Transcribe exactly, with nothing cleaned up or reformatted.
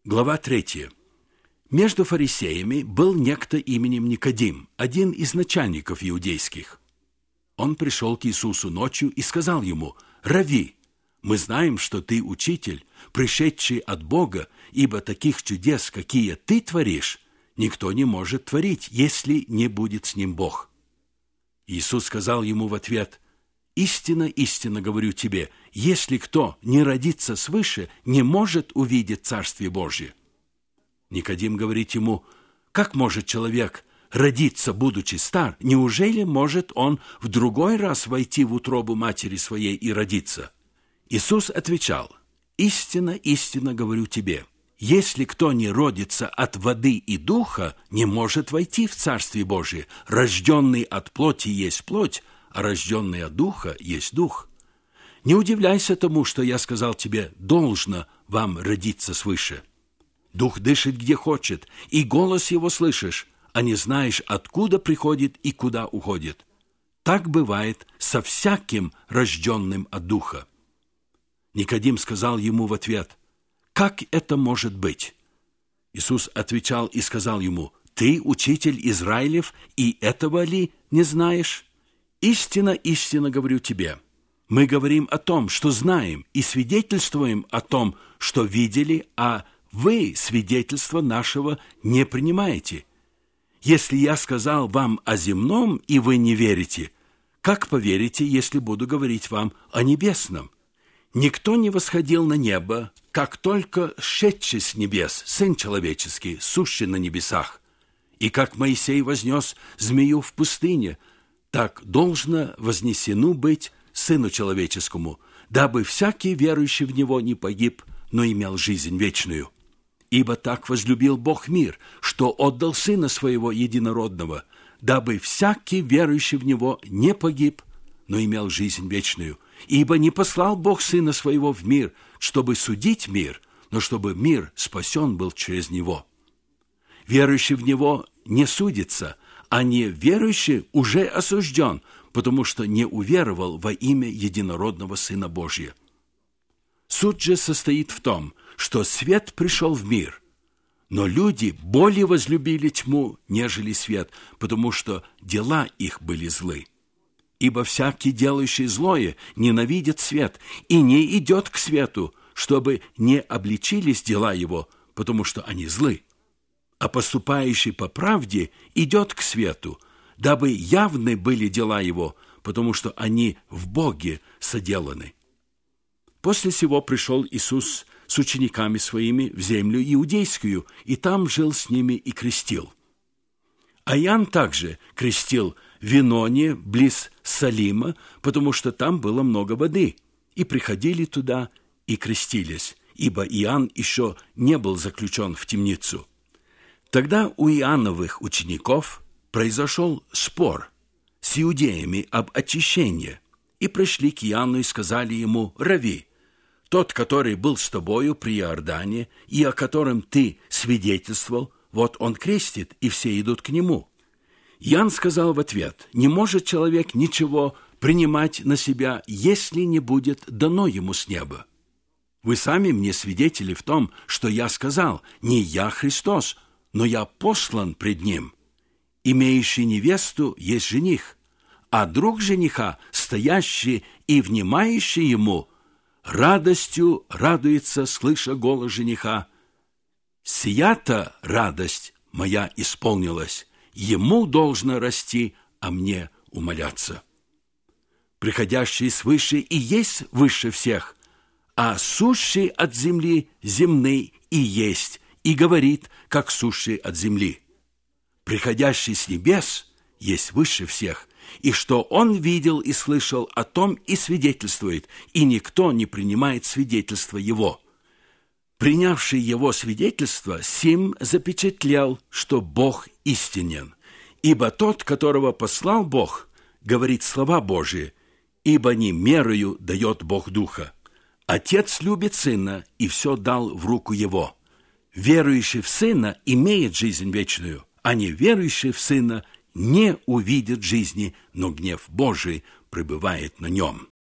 Глава третья. Между фарисеями был некто именем Никодим, один из начальников иудейских. Он пришел к Иисусу ночью и сказал ему: «Рави, мы знаем, что ты учитель, пришедший от Бога, ибо таких чудес, какие ты творишь, никто не может творить, если не будет с ним Бог». Иисус сказал ему в ответ: «Истинно, истинно говорю тебе, если кто не родится свыше, не может увидеть Царствие Божие». Никодим говорит ему: «Как может человек родиться, будучи стар? Неужели может он в другой раз войти в утробу матери своей и родиться?» Иисус отвечал: «Истинно, истинно говорю тебе, если кто не родится от воды и духа, не может войти в Царствие Божие. Рожденный от плоти есть плоть, а рожденный от духа есть дух. Не удивляйся тому, что я сказал тебе: должно вам родиться свыше. Дух дышит где хочет, и голос его слышишь, а не знаешь, откуда приходит и куда уходит. Так бывает со всяким рожденным от духа». Никодим сказал ему в ответ: «Как это может быть?» Иисус отвечал и сказал ему: «Ты учитель Израилев, и этого ли не знаешь? Истинно, истинно говорю тебе, мы говорим о том, что знаем, и свидетельствуем о том, что видели, а вы свидетельства нашего не принимаете. Если я сказал вам о земном, и вы не верите, как поверите, если буду говорить вам о небесном? Никто не восходил на небо, как только шедший с небес, Сын Человеческий, сущий на небесах. И как Моисей вознес змею в пустыне, так должно вознесену быть Сыну Человеческому, дабы всякий верующий в Него не погиб, но имел жизнь вечную. Ибо так возлюбил Бог мир, что отдал Сына Своего Единородного, дабы всякий верующий в Него не погиб, но имел жизнь вечную. Ибо не послал Бог Сына Своего в мир, чтобы судить мир, но чтобы мир спасен был через Него. Верующий в Него не судится, а неверующий уже осужден, потому что не уверовал во имя Единородного Сына Божия. Суть же состоит в том, что свет пришел в мир, но люди более возлюбили тьму, нежели свет, потому что дела их были злы. Ибо всякий, делающий злое, ненавидит свет и не идет к свету, чтобы не обличились дела его, потому что они злы. А поступающий по правде идет к свету, дабы явны были дела его, потому что они в Боге соделаны». После сего пришел Иисус с учениками своими в землю иудейскую, и там жил с ними и крестил. А Иоанн также крестил в Виноне, близ Салима, потому что там было много воды, и приходили туда и крестились, ибо Иоанн еще не был заключен в темницу. Тогда у Иоанновых учеников произошел спор с иудеями об очищении, и пришли к Иоанну и сказали ему: «Рави, тот, который был с тобою при Иордане, и о котором ты свидетельствовал, вот он крестит, и все идут к нему». Иоанн сказал в ответ: «Не может человек ничего принимать на себя, если не будет дано ему с неба. Вы сами мне свидетели в том, что я сказал: не я Христос, но я послан пред ним. Имеющий невесту есть жених, а друг жениха, стоящий и внимающий ему, радостью радуется, слыша голос жениха. Сия-то радость моя исполнилась, ему должно расти, а мне умоляться. Приходящий свыше и есть выше всех, а сущий от земли земный и есть, и говорит, как сущий от земли. Приходящий с небес есть выше всех, и что он видел и слышал, о том и свидетельствует, и никто не принимает свидетельства его. Принявший его свидетельство, сим запечатлел, что Бог истинен. Ибо тот, которого послал Бог, говорит слова Божии, ибо не мерою дает Бог Духа. Отец любит Сына и все дал в руку Его. Верующий в Сына имеет жизнь вечную, а неверующий в Сына не увидит жизни, но гнев Божий пребывает на нем».